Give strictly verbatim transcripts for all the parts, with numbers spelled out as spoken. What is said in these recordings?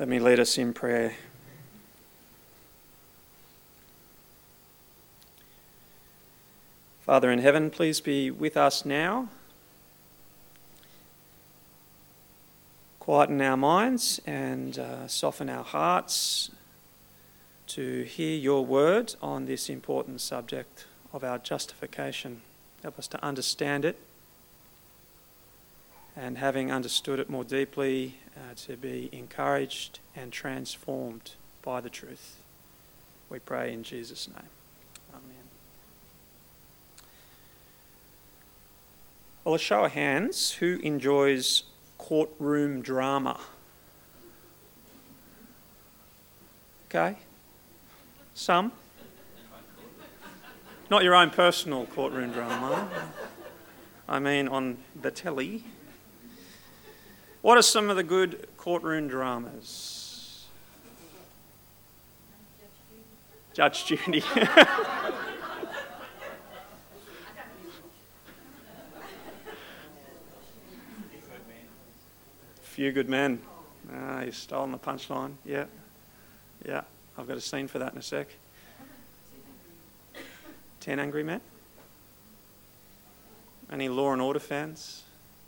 Let me lead us in prayer. Father in heaven, please be with us now. Quieten our minds and uh, soften our hearts to hear your word on this important subject of our justification. Help us to understand it, and having understood it more deeply, uh, to be encouraged and transformed by the truth. We pray in Jesus' name. Amen. Well, a show of hands, who enjoys courtroom drama? Okay. Some. Not your own personal courtroom drama. I mean on the telly. What are some of the good courtroom dramas? Judge Judy. Few Good Men. Ah, you've stolen the punchline. Yeah. Yeah. I've got a scene for that in a sec. Ten Angry Men? Any Law and Order fans?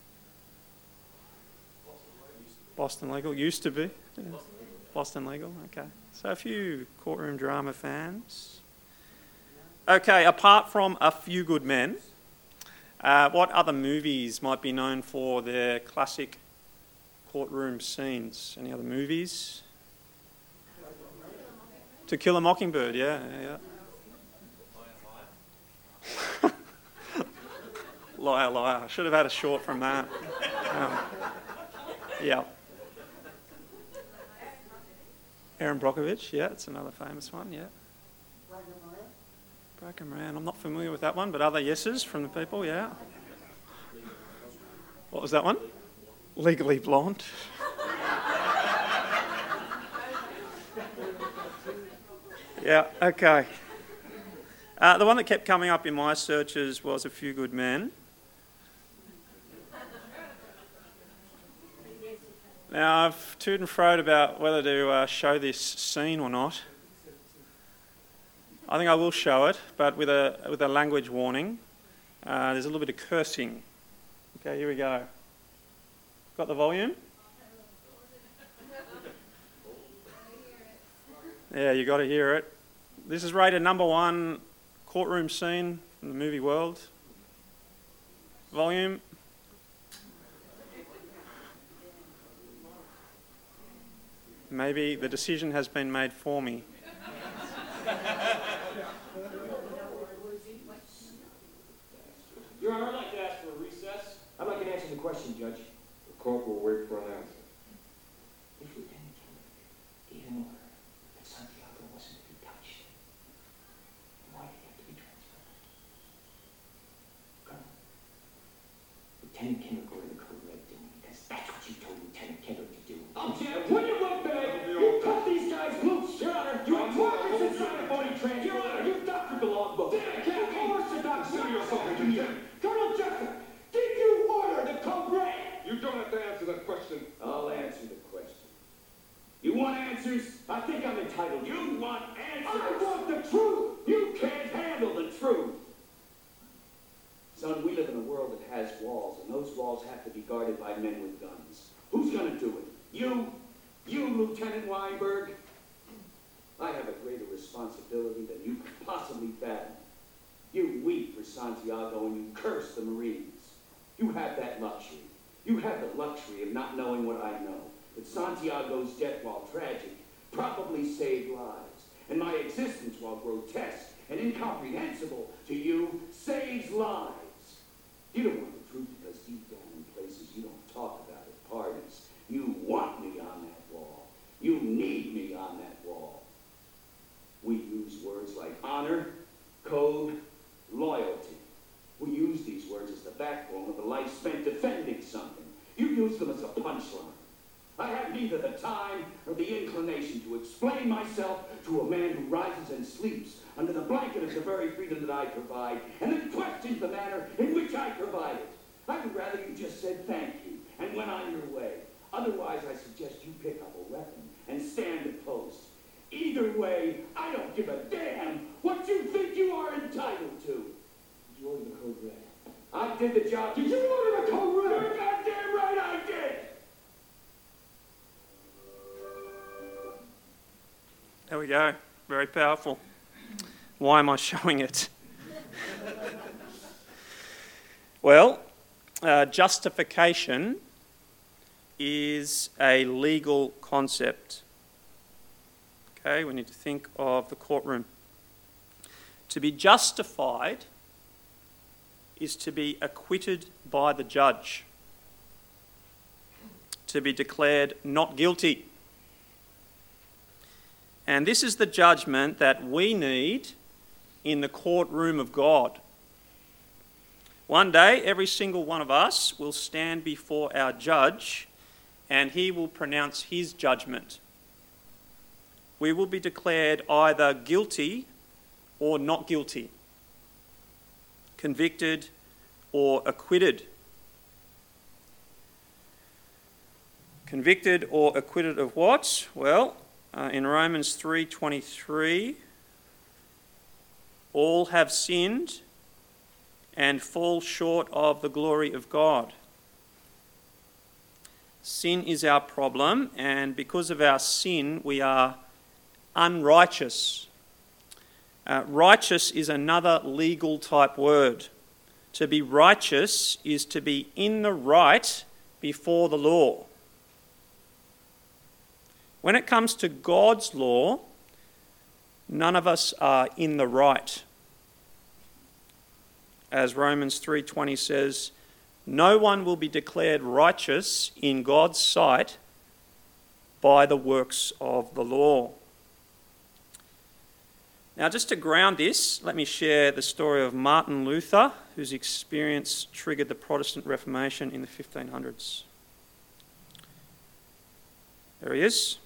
Boston Legal. Used to be. Yeah. Boston Legal. Okay. So a few courtroom drama fans. Okay, apart from A Few Good Men, uh, what other movies might be known for their classic courtroom scenes? Any other movies? To Kill a Mockingbird, yeah, yeah, yeah. Liar, liar. I should have had a short from that. Um, yeah. Aaron Brockovich, yeah, it's another famous one, yeah. Broken Man. I'm not familiar with that one, but other yeses from the people, yeah. What was that one? Legally Blonde. Yeah, okay. Uh, the one that kept coming up in my searches was A Few Good Men. Now, I've toed and froed about whether to uh, show this scene or not. I think I will show it, but with a with a language warning. Uh, there's a little bit of cursing. Okay, here we go. Got the volume? Yeah, you got to hear it. This is rated number one courtroom scene in the movie world. Volume. Maybe the decision has been made for me. Your Honor, I'd like to ask for a recess. I'd like an answer to the question, Judge. The court will wait for an answer. If Lieutenant Kennedy gave an order that Santiago wasn't to be touched, why did he have to be transferred? Colonel, Lieutenant Kendrick ordered the code red, didn't he? Because that's what you told Lieutenant Kendrick to do. Object! When you look back, you cut these guys loose! Your Honor, you incorporated inside a body transfer! Your Honor, you doctored the logbook! Damn, can't be orthodox! Serious something, you Colonel Jessup, did you order the code red? You don't have to answer that question. I'll answer the question. You want answers? I think I'm entitled. You want answers? I want the truth! You can't handle the truth! Son, we live in a world that has walls, and those walls have to be guarded by men with guns. Who's gonna do it? You? You, Lieutenant Weinberg? I have a greater responsibility than you could possibly fathom. You weep for Santiago and you curse the Marines. You have that luxury. You have the luxury of not knowing what I know. That Santiago's death, while tragic, probably saved lives. And my existence, while grotesque and incomprehensible to you, saves lives. You don't want the truth because deep down in places you don't talk about at parties. You want me on that wall. You need me on that wall. We use words like honor, code, loyalty. We use these words as the backbone of a life spent defending something. You use them as a punchline. I have neither the time or the inclination to explain myself to a man who rises and sleeps under the blanket of the very freedom that I provide, and then questions the manner in which I provide it. I would rather you just said thank you and went on your way. Otherwise, I suggest you pick up a weapon and stand opposed. Either way, I don't give a damn what you think you are entitled to. Did you order the code red? I did the job. Did you order the code red? You're goddamn right I did! There we go. Very powerful. Why am I showing it? Well, uh, justification is a legal concept. Okay, we need to think of the courtroom. To be justified is to be acquitted by the judge, to be declared not guilty. And this is the judgment that we need in the courtroom of God. One day, every single one of us will stand before our judge and he will pronounce his judgment. We will be declared either guilty or not guilty, convicted or acquitted. Convicted or acquitted of what? Well, uh, in Romans three twenty-three, all have sinned and fall short of the glory of God. Sin is our problem, and because of our sin, we are unrighteous. Uh, righteous is another legal type word. To be righteous is to be in the right before the law. When it comes to God's law, none of us are in the right. As Romans three twenty says, no one will be declared righteous in God's sight by the works of the law. Now, just to ground this, let me share the story of Martin Luther, whose experience triggered the Protestant Reformation in the fifteen hundreds. There he is.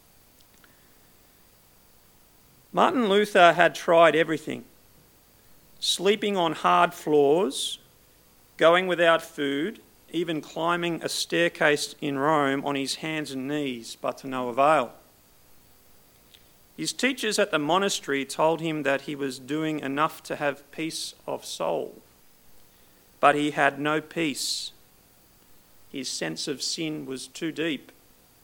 Martin Luther had tried everything. Sleeping on hard floors, going without food, even climbing a staircase in Rome on his hands and knees, but to no avail. His teachers at the monastery told him that he was doing enough to have peace of soul, but he had no peace. His sense of sin was too deep.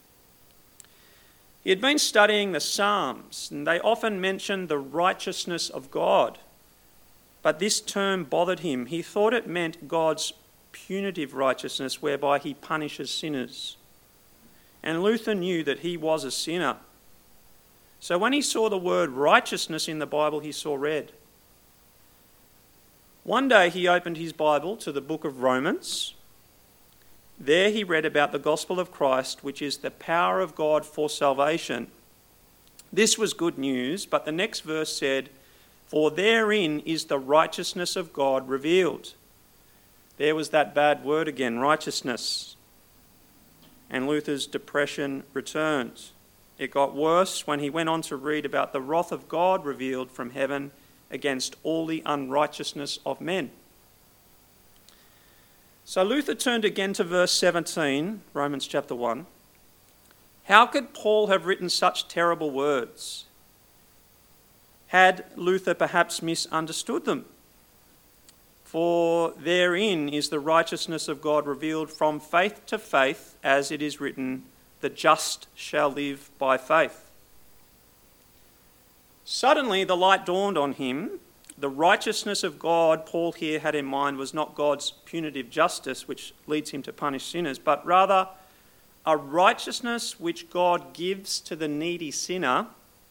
He had been studying the Psalms, and they often mentioned the righteousness of God. But this term bothered him. He thought it meant God's punitive righteousness, whereby he punishes sinners. And Luther knew that he was a sinner. So when he saw the word righteousness in the Bible, he saw red. One day he opened his Bible to the book of Romans. There he read about the gospel of Christ, which is the power of God for salvation. This was good news, but the next verse said, for therein is the righteousness of God revealed. There was that bad word again, righteousness. And Luther's depression returned. It got worse when he went on to read about the wrath of God revealed from heaven against all the unrighteousness of men. So Luther turned again to verse seventeen, Romans chapter one. How could Paul have written such terrible words? Had Luther perhaps misunderstood them? For therein is the righteousness of God revealed from faith to faith, as it is written, the just shall live by faith. Suddenly the light dawned on him. The righteousness of God Paul here had in mind was not God's punitive justice, which leads him to punish sinners, but rather a righteousness which God gives to the needy sinner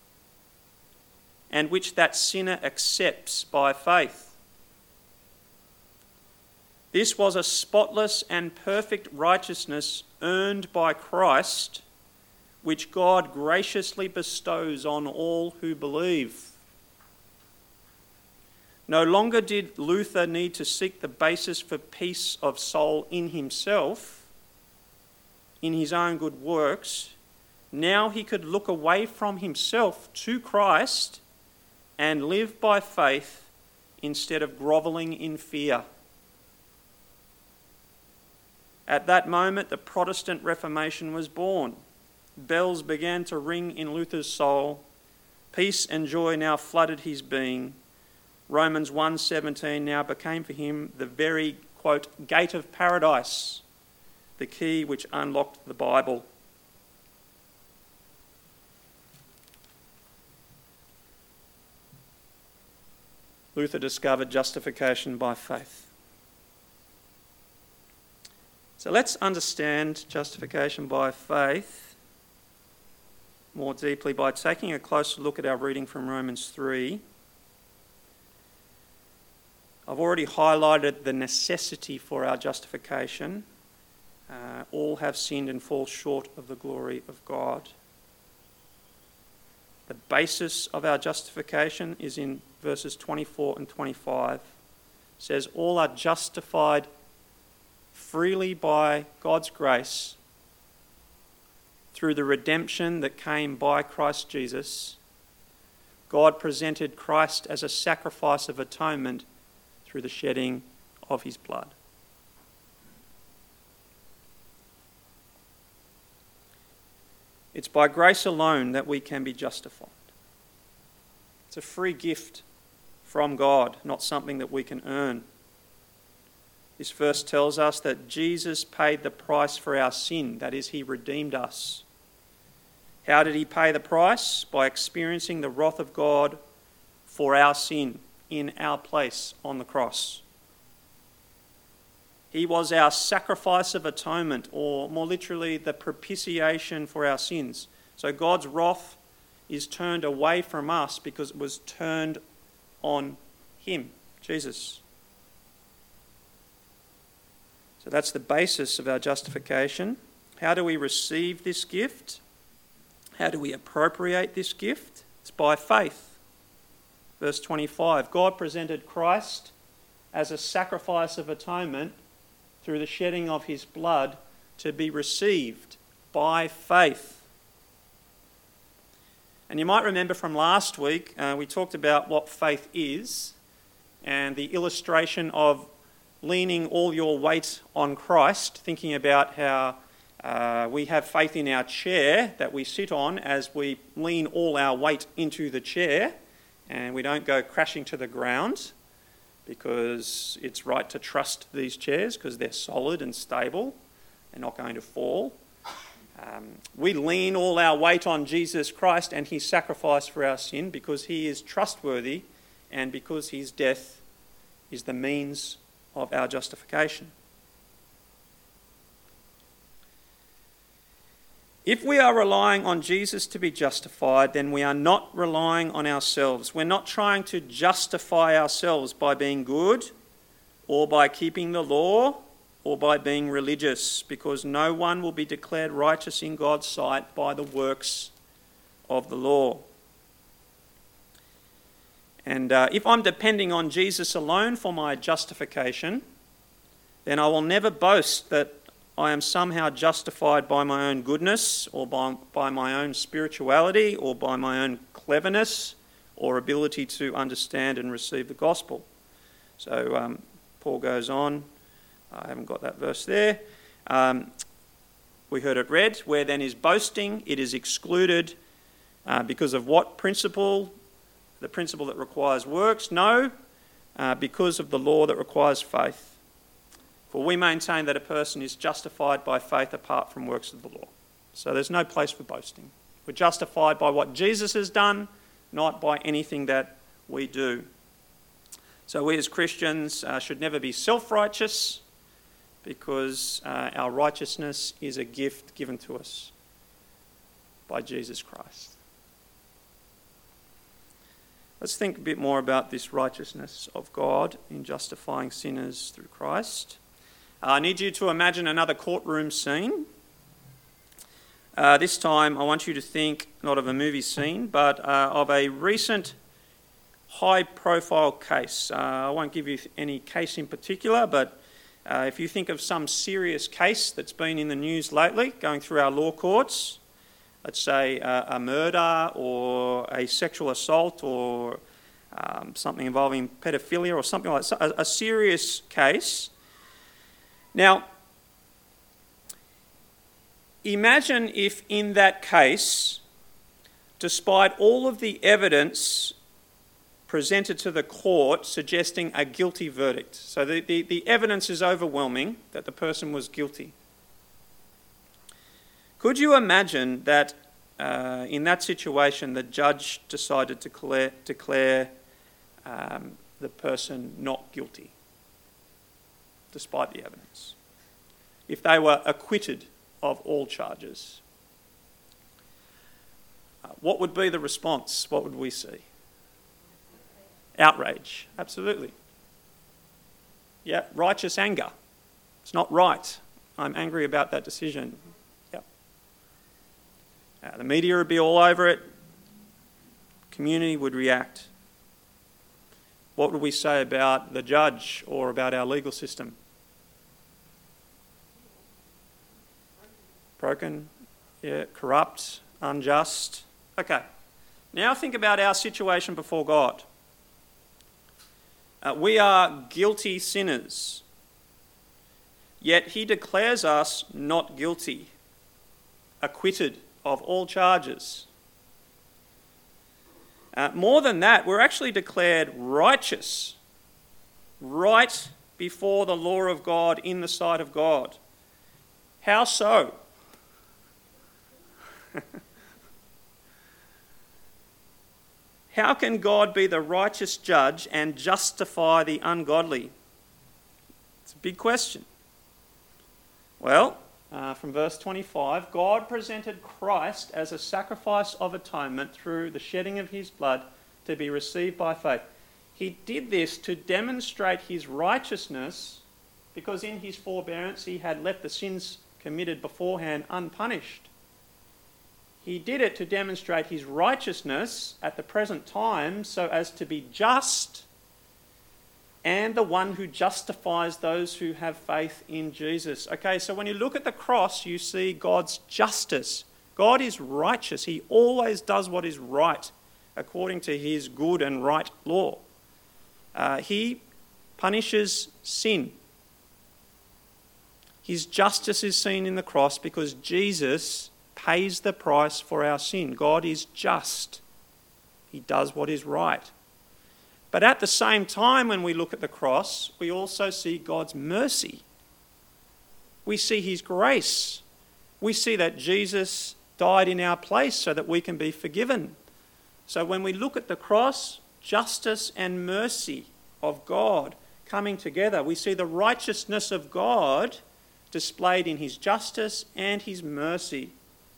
and which that sinner accepts by faith. This was a spotless and perfect righteousness earned by Christ, which God graciously bestows on all who believe. No longer did Luther need to seek the basis for peace of soul in himself, in his own good works. Now he could look away from himself to Christ and live by faith instead of grovelling in fear. At that moment, the Protestant Reformation was born. bells began to ring in Luther's soul. Peace and joy now flooded his being. Romans one seventeen now became for him the very, quote, gate of paradise, the key which unlocked the Bible. Luther discovered justification by faith. So let's understand justification by faith more deeply by taking a closer look at our reading from Romans three. I've already highlighted the necessity for our justification. Uh, all have sinned and fall short of the glory of God. The basis of our justification is in verses twenty-four and twenty-five. It says, all are justified freely by God's grace through the redemption that came by Christ Jesus. God presented Christ as a sacrifice of atonement through the shedding of his blood. It's by grace alone that we can be justified. It's a free gift from God, not something that we can earn. This verse tells us that Jesus paid the price for our sin, that is, he redeemed us. How did he pay the price? By experiencing the wrath of God for our sin in our place on the cross. He was our sacrifice of atonement, or more literally, the propitiation for our sins. So God's wrath is turned away from us because it was turned on him, Jesus. So that's the basis of our justification. How do we receive this gift? How do we appropriate this gift? It's by faith. Verse twenty-five, God presented Christ as a sacrifice of atonement through the shedding of his blood to be received by faith. And you might remember from last week, uh, we talked about what faith is and the illustration of leaning all your weight on Christ, thinking about how uh, we have faith in our chair that we sit on as we lean all our weight into the chair and we don't go crashing to the ground, because it's right to trust these chairs because they're solid and stable. They're not going to fall. Um, we lean all our weight on Jesus Christ and his sacrifice for our sin because he is trustworthy and because his death is the means of our justification. If we are relying on Jesus to be justified, then we are not relying on ourselves. We're not trying to justify ourselves by being good or by keeping the law or by being religious, because no one will be declared righteous in God's sight by the works of the law. And uh, if I'm depending on Jesus alone for my justification, then I will never boast that I am somehow justified by my own goodness or by, by my own spirituality or by my own cleverness or ability to understand and receive the gospel. So um, Paul goes on. I haven't got that verse there. Um, we heard it read. Where then is boasting? It is excluded uh, because of what principle? The principle that requires works? No, uh, because of the law that requires faith. For we maintain that a person is justified by faith apart from works of the law. So there's no place for boasting. We're justified by what Jesus has done, not by anything that we do. So we as Christians uh, should never be self-righteous, because uh, our righteousness is a gift given to us by Jesus Christ. Let's think a bit more about this righteousness of God in justifying sinners through Christ. Uh, I need you to imagine another courtroom scene. Uh, this time I want you to think not of a movie scene, but uh, of a recent high-profile case. Uh, I won't give you any case in particular, but uh, if you think of some serious case that's been in the news lately, going through our law courts, let's say uh, a murder or a sexual assault or um, something involving pedophilia or something like that, a, a serious case. Now, imagine if in that case, despite all of the evidence presented to the court suggesting a guilty verdict, so the, the, the evidence is overwhelming that the person was guilty. Could you imagine that uh, in that situation the judge decided to declare, declare um, the person not guilty, despite the evidence? If they were acquitted of all charges, uh, what would be the response? What would we see? Outrage, absolutely. Yeah, righteous anger. It's not right. I'm angry about that decision. Yeah. Uh, the media would be all over it. Community would react. What would we say about the judge or about our legal system? Broken, yeah, corrupt, unjust. Okay, now think about our situation before God. Uh, we are guilty sinners, yet he declares us not guilty, acquitted of all charges. Uh, more than that, we're actually declared righteous, right before the law of God in the sight of God. How so? How can God be the righteous judge and justify the ungodly? It's a big question. Well, uh, from verse twenty-five, God presented Christ as a sacrifice of atonement through the shedding of his blood to be received by faith. He did this to demonstrate his righteousness because in his forbearance he had left the sins committed beforehand unpunished. He did it to demonstrate his righteousness at the present time so as to be just and the one who justifies those who have faith in Jesus. Okay, so when you look at the cross, you see God's justice. God is righteous. He always does what is right according to his good and right law. Uh, he punishes sin. His justice is seen in the cross because Jesus pays the price for our sin. God is just. He does what is right. But at the same time, when we look at the cross, we also see God's mercy. We see his grace. We see that Jesus died in our place so that we can be forgiven. So when we look at the cross, justice and mercy of God coming together, we see the righteousness of God displayed in his justice and his mercy.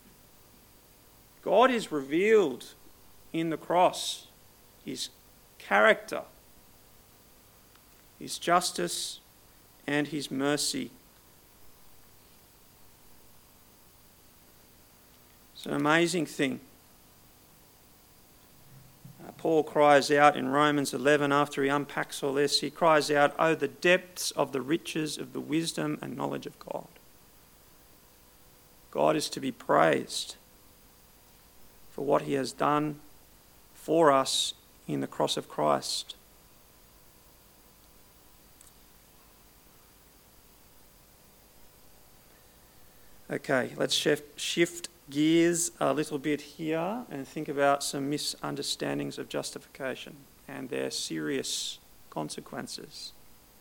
God is revealed in the cross, his character, his justice and his mercy. It's an amazing thing. Uh, Paul cries out in Romans eleven after he unpacks all this, he cries out, "Oh, the depths of the riches of the wisdom and knowledge of God." God is to be praised for what he has done for us in the cross of Christ. Okay, let's shift, shift gears a little bit here and think about some misunderstandings of justification and their serious consequences.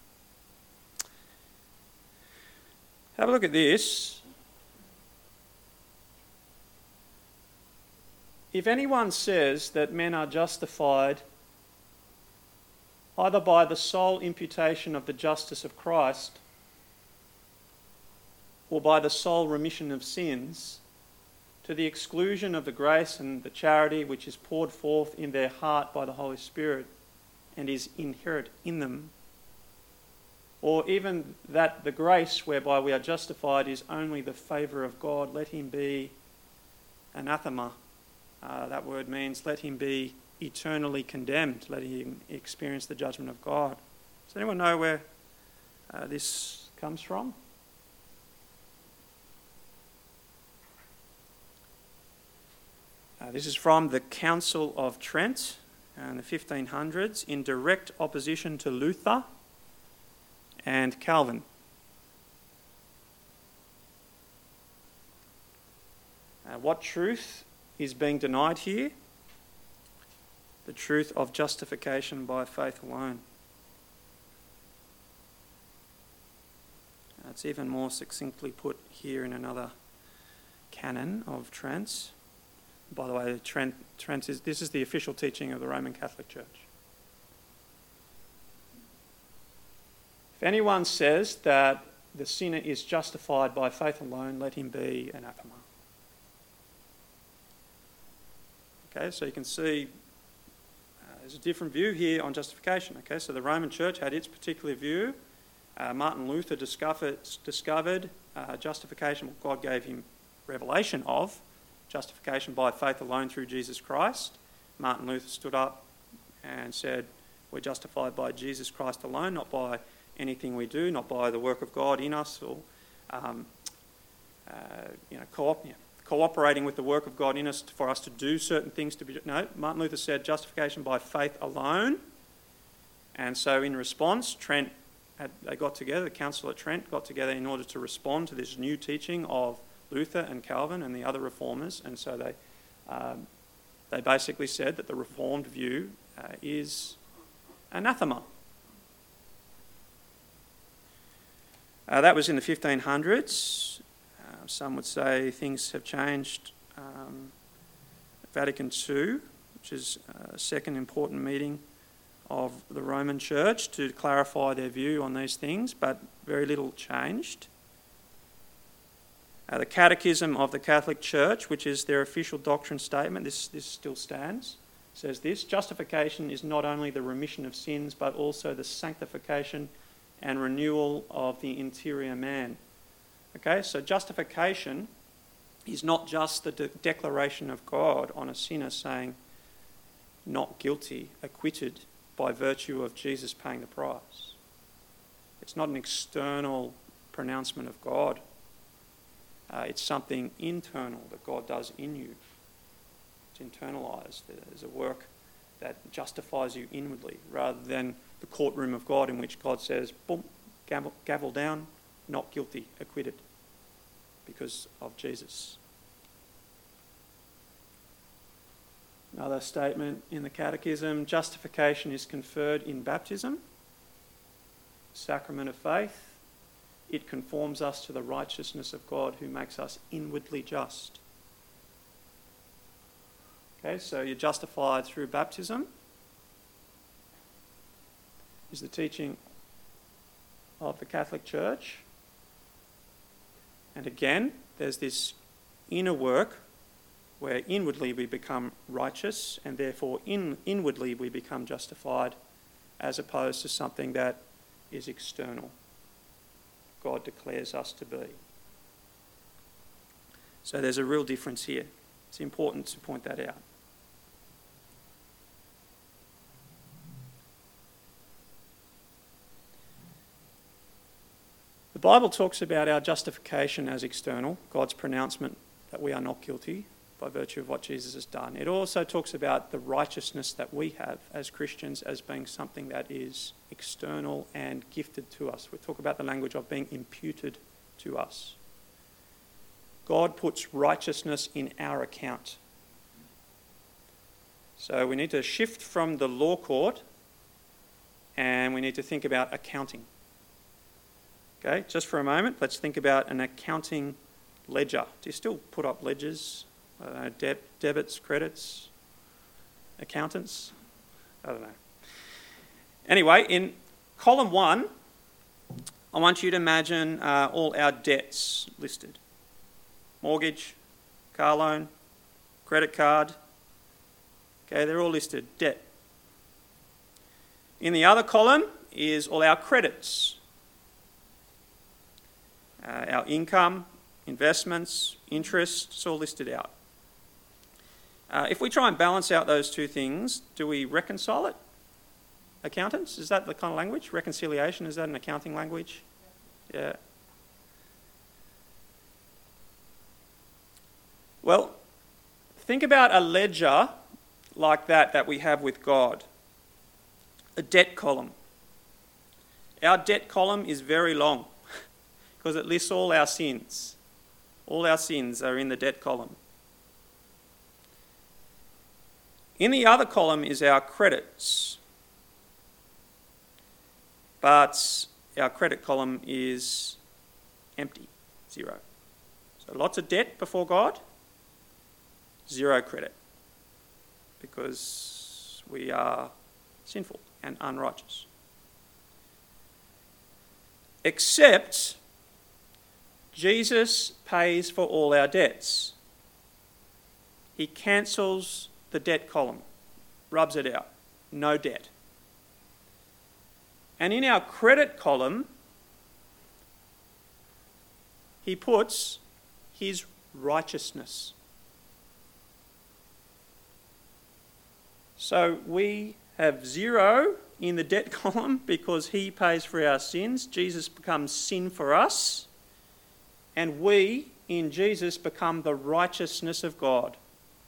Have a look at this. If anyone says that men are justified either by the sole imputation of the justice of Christ or by the sole remission of sins, to the exclusion of the grace and the charity which is poured forth in their heart by the Holy Spirit and is inherent in them, or even that the grace whereby we are justified is only the favour of God, let him be anathema. Uh, that word means let him be eternally condemned, let him experience the judgment of God. Does anyone know where uh, this comes from? Uh, this is from the Council of Trent in the fifteen hundreds in direct opposition to Luther and Calvin. Uh, what truth is being denied here? The truth of justification by faith alone. Uh, it's even more succinctly put here in another canon of Trent. By the way, Trent, Trent is, this is the official teaching of the Roman Catholic Church. If anyone says that the sinner is justified by faith alone, let him be anathema. Okay, so you can see uh, there's a different view here on justification. Okay, so the Roman Church had its particular view. Uh, Martin Luther discovered, discovered uh, justification, what God gave him revelation of, justification by faith alone through Jesus Christ. Martin Luther stood up and said, we're justified by Jesus Christ alone, not by anything we do, not by the work of God in us or um, uh, you know, co-op, yeah, cooperating with the work of God in us for us to do certain things to be... No, Martin Luther said justification by faith alone. And so in response, Trent, had, they got together, the Council at Trent got together in order to respond to this new teaching of Luther and Calvin and the other reformers. And so they, um, they basically said that the reformed view uh, is anathema. Uh, that was in the fifteen hundreds. Uh, some would say things have changed. Um, Vatican Two, which is a second important meeting of the Roman Church to clarify their view on these things, but very little changed. Uh, the Catechism of the Catholic Church, which is their official doctrine statement, this, this still stands, says this: justification is not only the remission of sins, but also the sanctification and renewal of the interior man. Okay, so justification is not just the de- declaration of God on a sinner saying, not guilty, acquitted by virtue of Jesus paying the price. It's not an external pronouncement of God. Uh, it's something internal that God does in you. It's internalised. There's a work that justifies you inwardly rather than the courtroom of God in which God says, boom, gavel, gavel down, not guilty, acquitted because of Jesus. Another statement in the Catechism: justification is conferred in baptism, sacrament of faith. It conforms us to the righteousness of God who makes us inwardly just. Okay, so you're justified through baptism, is the teaching of the Catholic Church. And again, there's this inner work where inwardly we become righteous and therefore in, inwardly we become justified, as opposed to something that is external. God declares us to be. So there's a real difference here. It's important to point that out. The Bible talks about our justification as external, God's pronouncement that we are not guilty by virtue of what Jesus has done. It also talks about the righteousness that we have as Christians as being something that is external and gifted to us. We talk about the language of being imputed to us. God puts righteousness in our account. So we need to shift from the law court and we need to think about accounting. Okay, just for a moment, let's think about an accounting ledger. Do you still put up ledgers? I don't know, deb- debits, credits, accountants? I don't know. Anyway, in column one, I want you to imagine uh, all our debts listed. Mortgage, car loan, credit card. Okay, they're all listed, debt. In the other column is all our credits. Uh, our income, investments, interest, it's all listed out. Uh, if we try and balance out those two things, do we reconcile it? Accountants, is that the kind of language? Reconciliation, is that an accounting language? Yeah. Well, think about a ledger like that that we have with God. A debt column. Our debt column is very long because it lists all our sins. All our sins are in the debt column. In the other column is our credits, but our credit column is empty, zero. So lots of debt before God, zero credit, because we are sinful and unrighteous. Except Jesus pays for all our debts. He cancels the debt column, rubs it out, no debt. And in our credit column, he puts his righteousness. So we have zero in the debt column because he pays for our sins. Jesus becomes sin for us. And we, in Jesus, become the righteousness of God.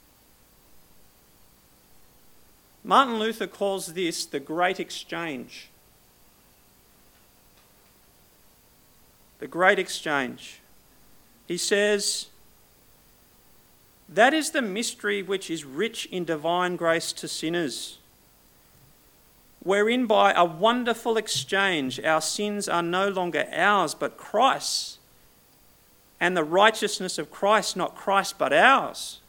Martin Luther calls this the great exchange. The great exchange. He says, that is the mystery which is rich in divine grace to sinners, wherein by a wonderful exchange our sins are no longer ours but Christ's, and the righteousness of Christ not Christ but ours.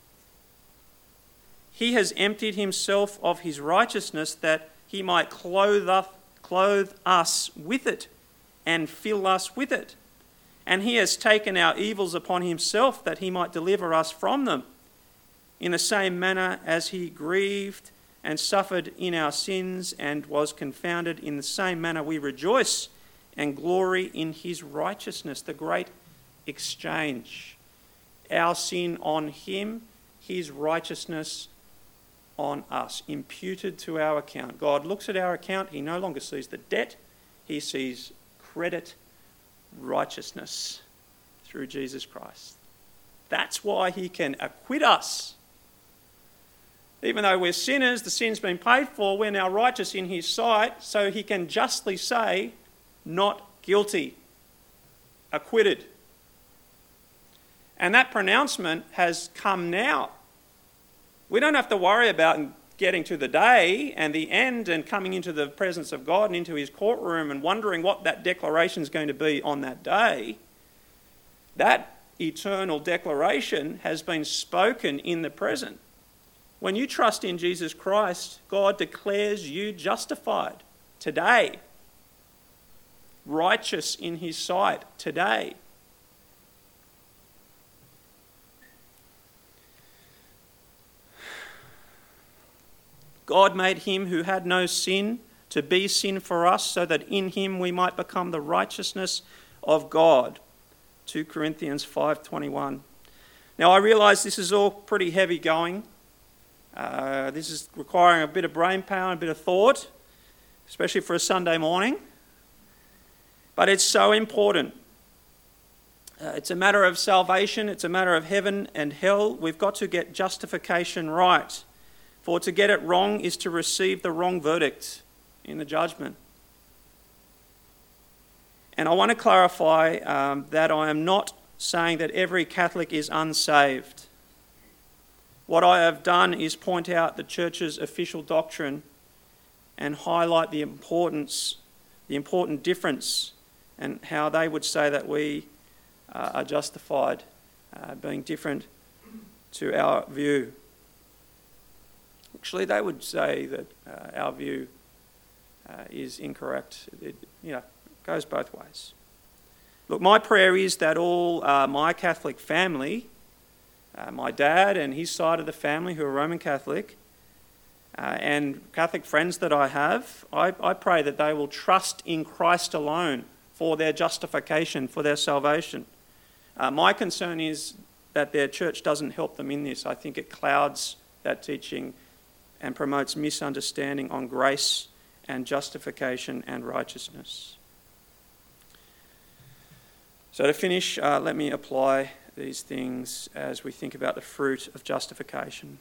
He has emptied himself of his righteousness that he might clothe us, clothe us with it and fill us with it. And he has taken our evils upon himself that he might deliver us from them. In the same manner as he grieved and suffered in our sins and was confounded, in the same manner we rejoice and glory in his righteousness. The great exchange. Our sin on him, his righteousness on us, imputed to our account. God looks at our account, he no longer sees the debt, he sees credit, righteousness through Jesus Christ. That's why he can acquit us. Even though we're sinners, the sin's been paid for, we're now righteous in his sight, so he can justly say, not guilty, acquitted. And that pronouncement has come now. We don't have to worry about getting to the day and the end and coming into the presence of God and into his courtroom and wondering what that declaration is going to be on that day. That eternal declaration has been spoken in the present. When you trust in Jesus Christ, God declares you justified today, righteous in his sight today. God made him who had no sin to be sin for us, so that in him we might become the righteousness of God. Second Corinthians five twenty-one. Now I realise this is all pretty heavy going. Uh, this is requiring a bit of brain power and a bit of thought, especially for a Sunday morning. But it's so important. Uh, it's a matter of salvation. It's a matter of heaven and hell. We've got to get justification right. For to get it wrong is to receive the wrong verdict in the judgment. And I want to clarify um, that I am not saying that every Catholic is unsaved. What I have done is point out the Church's official doctrine and highlight the importance, the important difference, and how they would say that we uh, are justified, uh, being different to our view. Actually, they would say that uh, our view uh, is incorrect. It, you know, goes both ways. Look, my prayer is that all uh, my Catholic family, uh, my dad and his side of the family who are Roman Catholic, uh, and Catholic friends that I have, I, I pray that they will trust in Christ alone for their justification, for their salvation. Uh, my concern is that their church doesn't help them in this. I think it clouds that teaching and promotes misunderstanding on grace and justification and righteousness. So to finish, uh, let me apply these things as we think about the fruit of justification.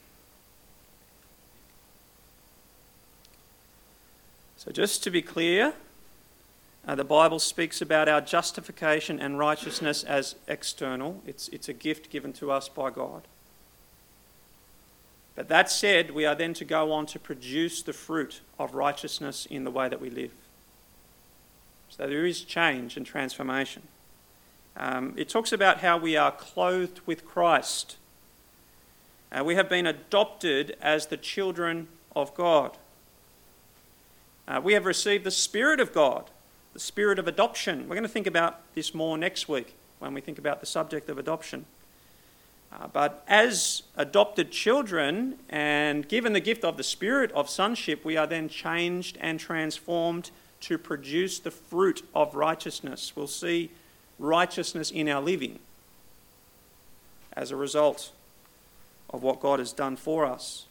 So just to be clear, uh, the Bible speaks about our justification and righteousness as external. It's, it's a gift given to us by God. But that said, we are then to go on to produce the fruit of righteousness in the way that we live. So there is change and transformation. Um, it talks about how we are clothed with Christ. Uh, we have been adopted as the children of God. Uh, we have received the Spirit of God, the Spirit of adoption. We're going to think about this more next week when we think about the subject of adoption. Uh, but as adopted children and given the gift of the Spirit of sonship, we are then changed and transformed to produce the fruit of righteousness. We'll see righteousness in our living as a result of what God has done for us.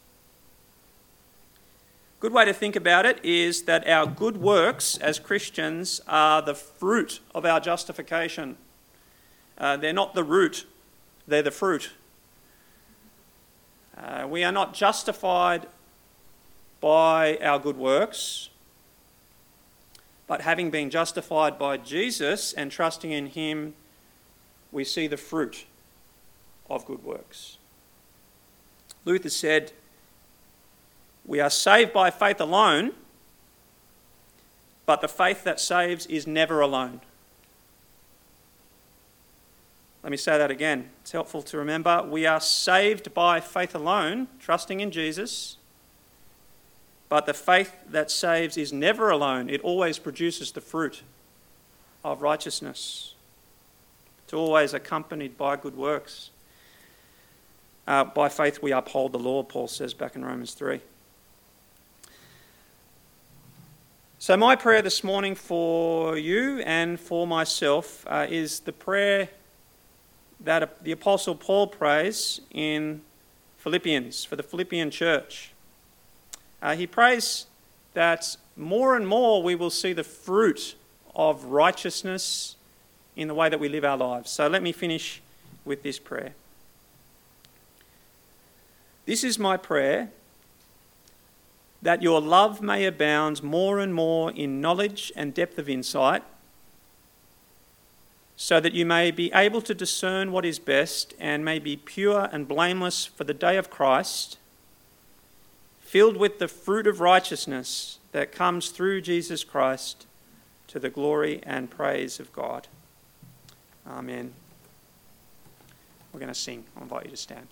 A good way to think about it is that our good works as Christians are the fruit of our justification. Uh, they're not the root, they're the fruit. Uh, we are not justified by our good works, but having been justified by Jesus and trusting in him, we see the fruit of good works. Luther said, we are saved by faith alone, but the faith that saves is never alone. Let me say that again. It's helpful to remember. We are saved by faith alone, trusting in Jesus, but the faith that saves is never alone. It always produces the fruit of righteousness. It's always accompanied by good works. Uh, by faith we uphold the law, Paul says back in Romans three. So my prayer this morning for you and for myself uh, is the prayer that the Apostle Paul prays in Philippians, for the Philippian church. Uh, he prays that more and more we will see the fruit of righteousness in the way that we live our lives. So let me finish with this prayer. This is my prayer, that your love may abound more and more in knowledge and depth of insight, so that you may be able to discern what is best and may be pure and blameless for the day of Christ, filled with the fruit of righteousness that comes through Jesus Christ to the glory and praise of God. Amen. We're going to sing. I invite you to stand.